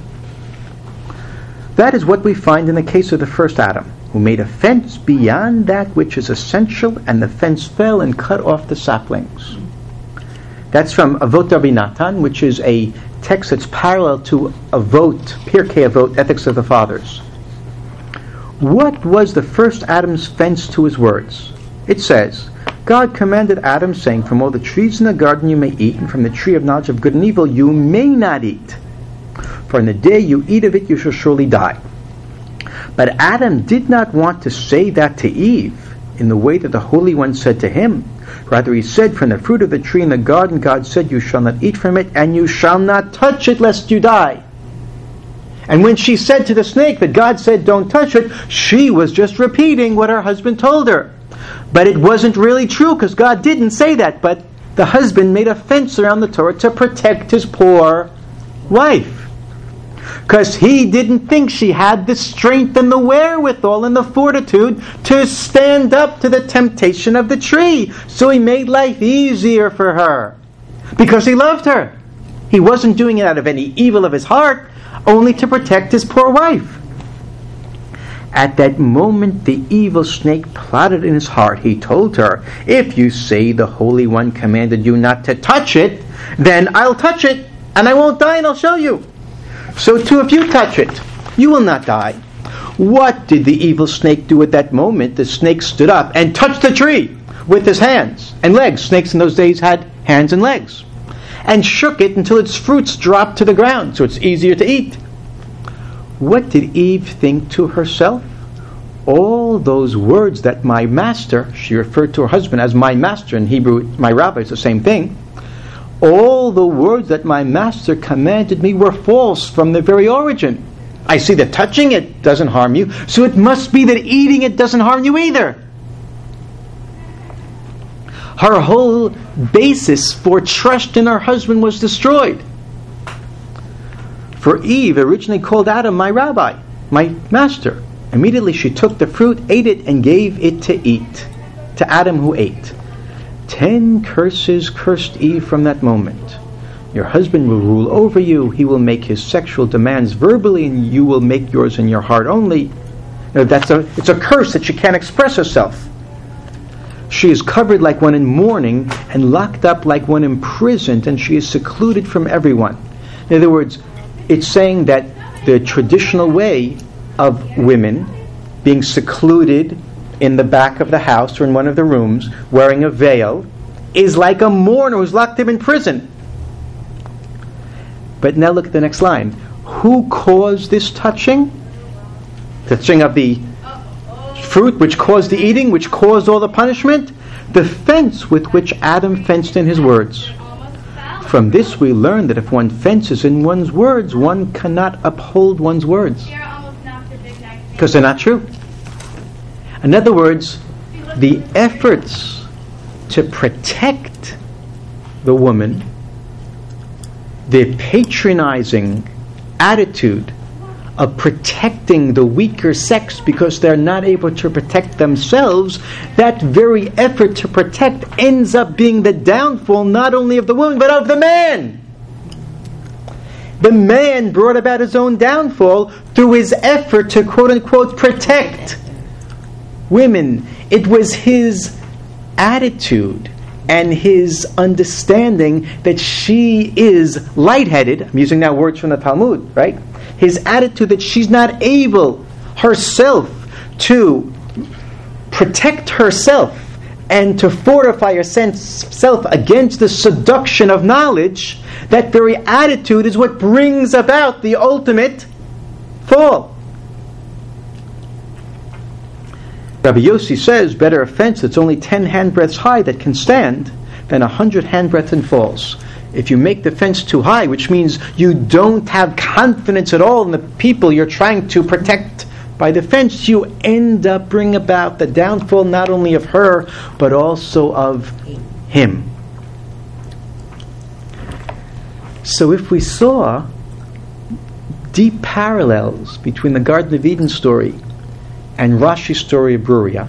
That is what we find in the case of the first Adam, who made a fence beyond that which is essential, and the fence fell and cut off the saplings. That's from Avot Rabbi Natan, which is a text that's parallel to Avot, Pirkei Avot, Ethics of the Fathers. What was the first Adam's fence to his words? It says, God commanded Adam, saying, from all the trees in the garden you may eat, and from the tree of knowledge of good and evil you may not eat. For in the day you eat of it you shall surely die. But Adam did not want to say that to Eve in the way that the Holy One said to him. Rather he said, from the fruit of the tree in the garden God said, you shall not eat from it, and you shall not touch it lest you die. And when she said to the snake that God said don't touch it, she was just repeating what her husband told her. But it wasn't really true, because God didn't say that. But the husband made a fence around the Torah to protect his poor wife, because he didn't think she had the strength and the wherewithal and the fortitude to stand up to the temptation of the tree. So he made life easier for her, because he loved her. He wasn't doing it out of any evil of his heart, only to protect his poor wife. At that moment the evil snake plotted in his heart. He told her, if you say the Holy One commanded you not to touch it, then I'll touch it, and I won't die, and I'll show you. So too, if you touch it, you will not die. What did the evil snake do at that moment? The snake stood up and touched the tree with his hands and legs. Snakes in those days had hands and legs. And shook it until its fruits dropped to the ground, so it's easier to eat. What did Eve think to herself? All those words that my master, she referred to her husband as my master, in Hebrew, my rabbi, it's the same thing. All the words that my master commanded me were false from the very origin. I see that touching it doesn't harm you, so it must be that eating it doesn't harm you either. Her whole basis for trust in her husband was destroyed. For Eve originally called Adam my rabbi, my master. Immediately she took the fruit, ate it, and gave it to eat, to Adam who ate. Ten curses cursed Eve from that moment. Your husband will rule over you. He will make his sexual demands verbally, and you will make yours in your heart only. Now, that's a, it's a curse that she can't express herself. She is covered like one in mourning and locked up like one imprisoned, and she is secluded from everyone. In other words, it's saying that the traditional way of women being secluded in the back of the house or in one of the rooms, wearing a veil, is like a mourner who's locked up in prison. But now look at the next line. Who caused this touching? The touching of the fruit, which caused the eating, which caused all the punishment? The fence with which Adam fenced in his words. From this we learn that if one fences in one's words, one cannot uphold one's words. Because they're not true. In other words, the efforts to protect the woman, the patronizing attitude of protecting the weaker sex because they're not able to protect themselves, that very effort to protect ends up being the downfall not only of the woman but of the man. The man brought about his own downfall through his effort to quote-unquote protect women. It was his attitude and his understanding that she is lightheaded. I'm using now words from the Talmud, right? His attitude that she's not able herself to protect herself and to fortify herself against the seduction of knowledge. That very attitude is what brings about the ultimate fall. Rabbi Yossi says, better a fence that's only ten handbreadths high that can stand than a hundred handbreadths and falls. If you make the fence too high, which means you don't have confidence at all in the people you're trying to protect by the fence, you end up bringing about the downfall not only of her, but also of him. So if we saw deep parallels between the Garden of Eden story and Rashi's story of Bruria,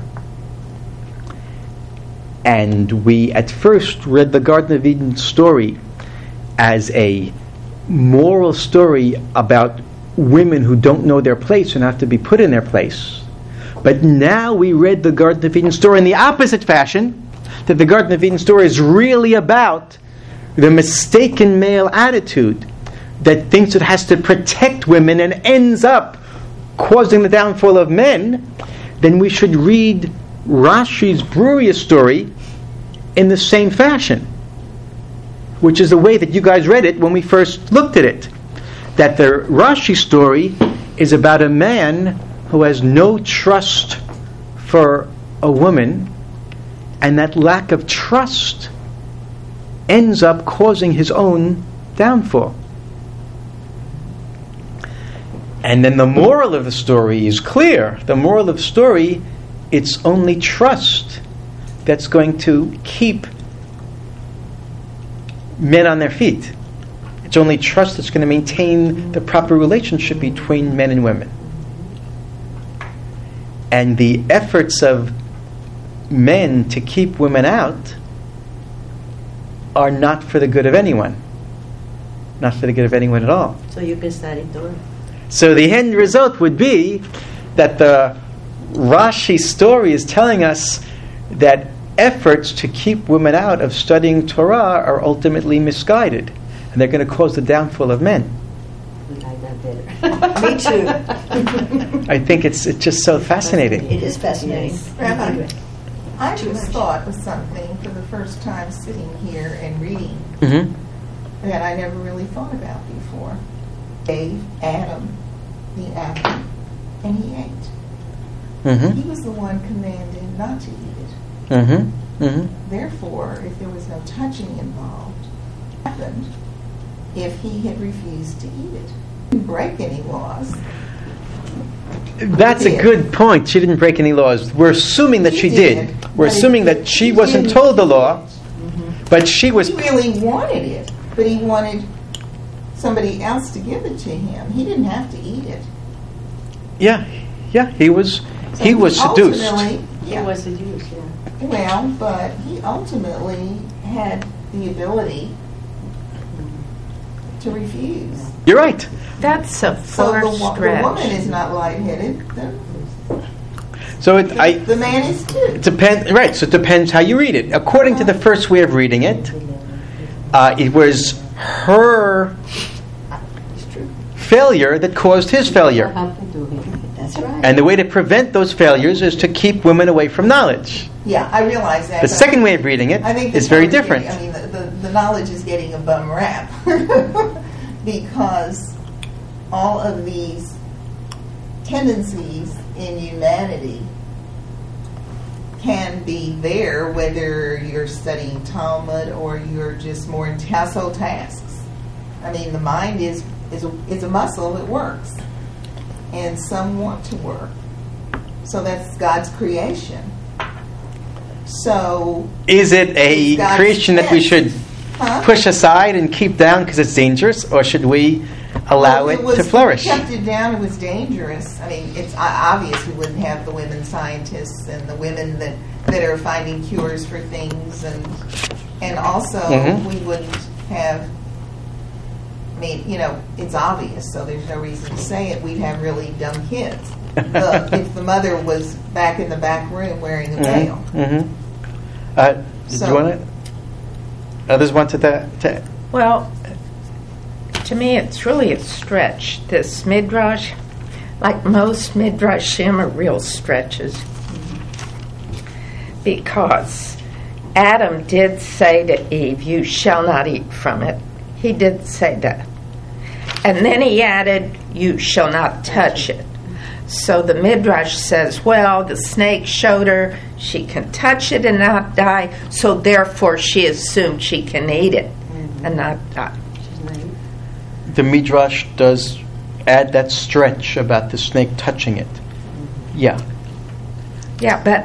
and we at first read the Garden of Eden story as a moral story about women who don't know their place and have to be put in their place, but now we read the Garden of Eden story in the opposite fashion, that the Garden of Eden story is really about the mistaken male attitude that thinks it has to protect women and ends up causing the downfall of men, then we should read Rashi's Bruria story in the same fashion, which is the way that you guys read it when we first looked at it. That the Rashi story is about a man who has no trust for a woman, and that lack of trust ends up causing his own downfall. And then the moral of the story is clear. The moral of the story, it's only trust that's going to keep men on their feet. It's only trust that's going to maintain the proper relationship between men and women. And the efforts of men to keep women out are not for the good of anyone. Not for the good of anyone at all. So you can start it door. So the end result would be that the Rashi story is telling us that efforts to keep women out of studying Torah are ultimately misguided, and they're going to cause the downfall of men. I like that better. Me too. I think it's it's just so fascinating. It is fascinating. Yes. Rabbi, I Too just much. thought of something for the first time sitting here and reading Mm-hmm. that I never really thought about before. Gave Adam the apple, and he ate. Mm-hmm. He was the one commanded not to eat it. Mm-hmm. Mm-hmm. Therefore, if there was no touching involved, what happened if he had refused to eat it? He didn't break any laws. That's a did. good point. She didn't break any laws. We're assuming that He she did, did. We're but assuming he- that she he wasn't didn't told the eat law, it. but she was. He really wanted it, but he wanted somebody else to give it to him. He didn't have to eat it. Yeah, yeah. He was. So He was seduced. ultimately- It Yeah. was a use, yeah. Well, but he ultimately had the ability to refuse. You're right. That's a So far the, wo- the stretch. woman is not lightheaded. The, So it, I. the man is too. It depends. Right. So it depends how you read it. According to the first way of reading it, uh, it was her failure that caused his failure. happened to him? That's right. And the way to prevent those failures is to keep women away from knowledge. Yeah, I realize that. The but second way of reading it I think is the very knowledge different. Getting, I mean, the, the, the knowledge is getting a bum rap because all of these tendencies in humanity can be there whether you're studying Talmud or you're just more in household tasks. I mean, the mind is is a, is a muscle that works, and some want to work. So that's God's creation. So is it a God's creation that we gift. should Huh? push aside and keep down because it's dangerous, or should we allow Well, it, was, to flourish? If we kept it down, it was dangerous. I mean, it's o- obvious we wouldn't have the women scientists and the women that, that are finding cures for things, and and also Mhm. we wouldn't have. I mean, you know, it's obvious, so there's no reason to say it. We'd have really dumb kids. The, if the mother was back in the back room wearing a veil. Mm-hmm. Uh, did So- you want it? Others wanted that? To, Well, to me, it's really a stretch. This midrash, like most midrashim, are real stretches. Because Adam did say to Eve, "You shall not eat from it." He did say that. And then he added, "You shall not touch it." So the midrash says, well, the snake showed her she can touch it and not die, so therefore she assumed she can eat it and not die. the Midrash does add that stretch about the snake touching it. Yeah. Yeah, but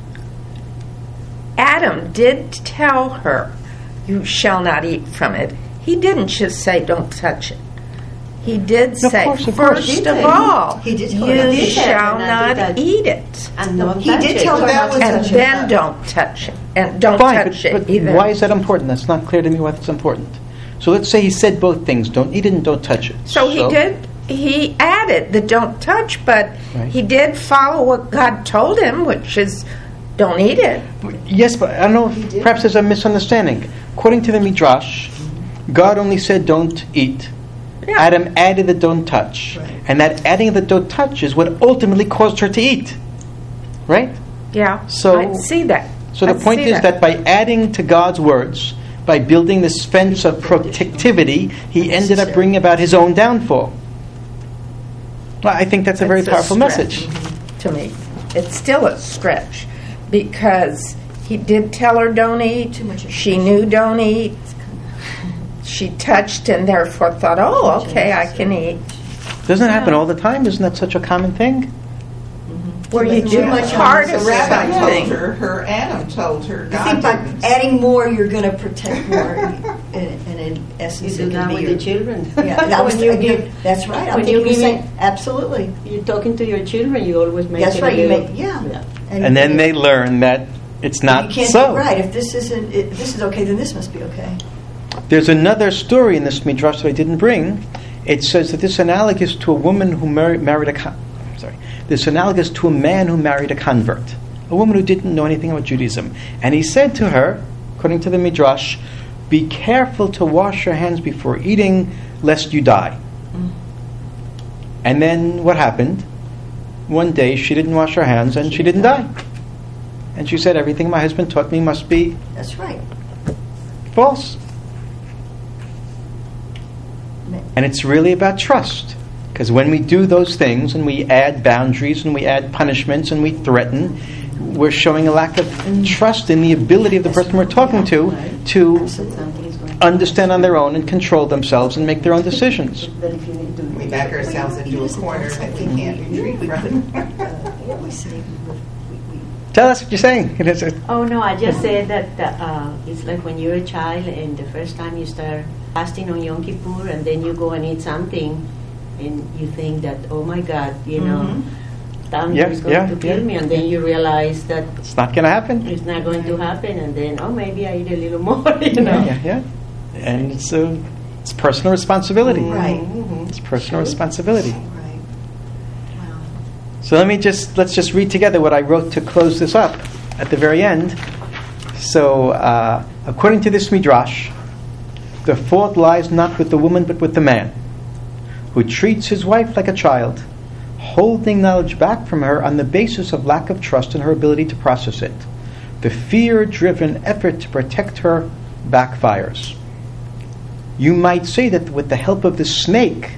Adam did tell her, "You shall not eat from it." He didn't just say, "Don't touch it." He did Of say, course, of course. first He did of say- all, he did tell you her. He did say shall not not do that. eat it. And don't He touch did it. tell her That not to was- And touch it. then don't touch it. And don't Fine, touch but, it but either. why is that important? That's not clear to me why that's important. So let's say he said both things: don't eat it and don't touch it. So he did, he added the don't touch, but Right. he did follow what God told him, which is don't eat it. Yes, but I don't know. He If did. perhaps there's a misunderstanding. According to the Midrash, God only said don't eat. Yeah. Adam added the don't touch, Right. and that adding the don't touch is what ultimately caused her to eat. Right. Yeah, So- I see that. So the I point see is that by adding to God's words, by building this fence of protectivity, he ended up bringing about his own downfall. Well, I think that's a very It's a powerful stretch. message. To me, it's still a stretch because he did tell her don't eat. Too much She information. knew don't eat. She touched and therefore thought, oh, okay, I can eat. Doesn't it happen all the time? Isn't that such a common thing? Where you Too do much part The of rabbi told something. her, her Adam told her, I God think by didn't. adding more, you're going to protect more, and, and in You essence, do it can that be with your- the children. Yeah, that was when you I- give, that's right. I'm when thinking you the give same. Absolutely. you're talking to your children, you always make That's it right. a You little- make yeah. And then they learn that it's not you can't so. do right. If this isn't, if this is okay, then this must be okay. There's another story in this midrash that I didn't bring. It says that this analogous to a woman who mar- married a con- sorry. This analogous to a man who married a convert, a woman who didn't know anything about Judaism, and he said to her, according to the midrash, "Be careful to wash your hands before eating, lest you die." And then what happened? One day she didn't wash her hands and she didn't die. And she said, "Everything my husband taught me must be That's right. false." And it's really about trust. Because when we do those things and we add boundaries and we add punishments and we threaten, we're showing a lack of trust in the ability of the person we're talking to to Something is going understand on their own and control themselves and make their own decisions. But if you need to We back ourselves into a corner that we can't retreat from. Uh, we say we, we, Tell us what you're saying. It is a- Oh no, I just said that uh, it's like when you're a child and the first time you start fasting on Yom Kippur and then you go and eat something and you think that, oh my God, you know, thunder Yeah, is going yeah, to kill yeah. me, and then you realize that It's not going to happen. it's not going to happen, and then, oh, maybe I eat a little more, you know. Yeah, yeah. And it's a, it's personal responsibility. Right. It's personal responsibility. right. Wow. So let me just let's just read together what I wrote to close this up at the very end. So uh, according to this midrash, the fault lies not with the woman but with the man, who treats his wife like a child, holding knowledge back from her on the basis of lack of trust in her ability to process it. The fear-driven effort to protect her backfires. You might say that with the help of the snake,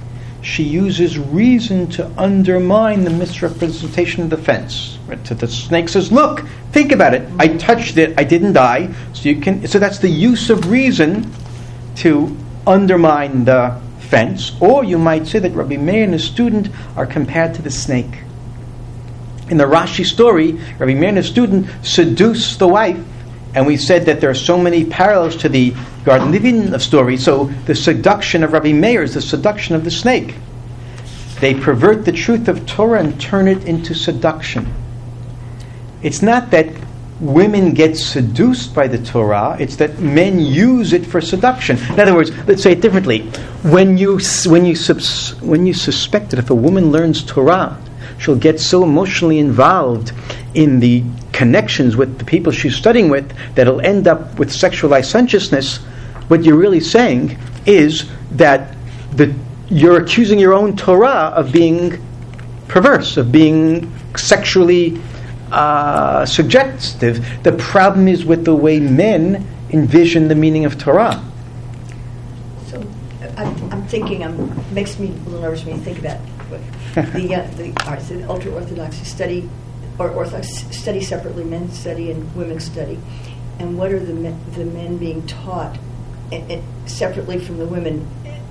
she uses reason to undermine the misrepresentation of the fence. Right? So the snake says, look, think about it. I touched it. I didn't die. So you can. So that's the use of reason to undermine the fence. Or you might say that Rabbi Meir and his student are compared to the snake. In the Rashi story, Rabbi Meir and his student seduce the wife. And we said that there are so many parallels to the Garden of Eden story. So the seduction of Rabbi Meir is the seduction of the snake. They pervert the truth of Torah and turn it into seduction. It's not that women get seduced by the Torah, it's that men use it for seduction. In other words, let's say it differently. When you, when you, subs, when you suspect that if a woman learns Torah, she'll get so emotionally involved in the connections with the people she's studying with that it'll end up with sexual licentiousness, what you're really saying is that the, you're accusing your own Torah of being perverse, of being sexually uh, suggestive. The problem is with the way men envision the meaning of Torah. So I'm, I'm thinking, I'm, makes me a little nervous when you think about the, uh, the, all right, so the ultra-Orthodoxy study, or Orthodox study separately, men's study and women's study, and what are the men, the men being taught and, and separately from the women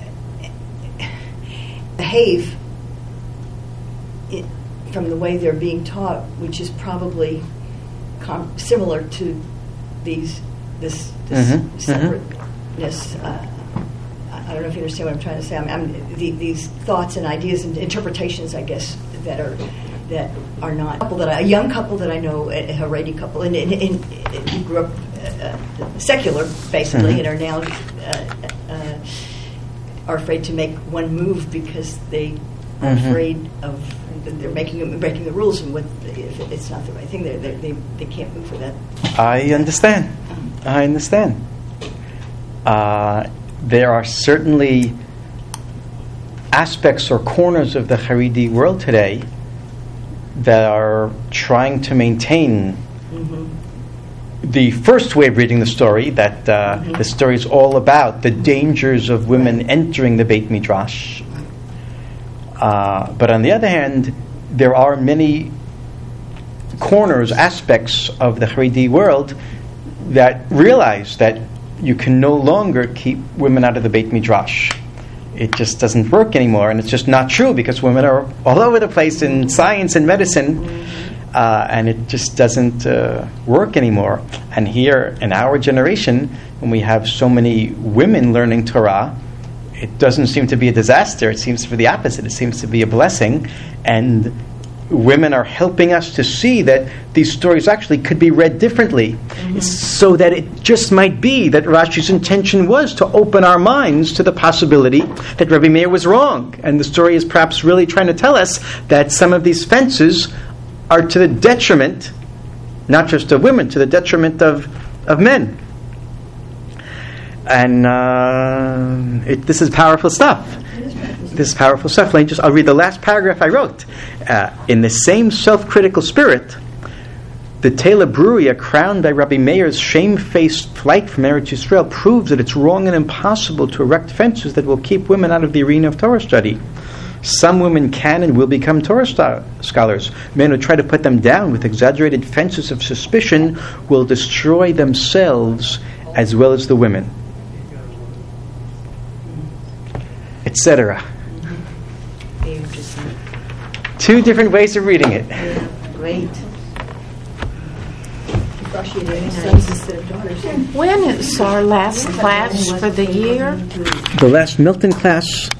behave it, from the way they're being taught, which is probably com- similar to these this, this mm-hmm. separateness. Mm-hmm. Uh, I don't know if you understand what I'm trying to say. I'm, I'm, the, these thoughts and ideas and interpretations, I guess, that are that are not a couple that I, a young couple that I know, a Haredi couple, and, and, and, and who grew up uh, secular basically, mm-hmm. and are now uh, uh, are afraid to make one move because they are mm-hmm. afraid of they're making breaking the rules, and what if it's not the right thing, they they they can't move for that. I understand. I understand. Uh, there are certainly aspects or corners of the Haredi world today that are trying to maintain mm-hmm. the first way of reading the story, that uh, mm-hmm. the story is all about the dangers of women right. entering the Beit Midrash. Uh, but on the other hand, there are many corners, aspects of the Haredi world that realize that you can no longer keep women out of the Beit Midrash. It just doesn't work anymore, and it's just not true because women are all over the place in science and medicine, uh, and it just doesn't uh, work anymore. And here in our generation, when we have so many women learning Torah, it doesn't seem to be a disaster. It seems to be the opposite. It seems to be a blessing, and women are helping us to see that these stories actually could be read differently, mm-hmm. so that it just might be that Rashi's intention was to open our minds to the possibility that Rabbi Meir was wrong, and the story is perhaps really trying to tell us that some of these fences are to the detriment, not just of women, to the detriment of, of men. And uh, it, this is powerful stuff. This is powerful stuff. Let me just, I'll read the last paragraph I wrote. Uh, in the same self-critical spirit, the Tela Bruria, crowned by Rabbi Meir's shame-faced flight from Eretz Yisrael, proves that it's wrong and impossible to erect fences that will keep women out of the arena of Torah study. Some women can and will become Torah st- scholars. Men who try to put them down with exaggerated fences of suspicion will destroy themselves as well as the women, et cetera. Two different ways of reading it. Yeah, great. When is our last class for the year? The last Milton class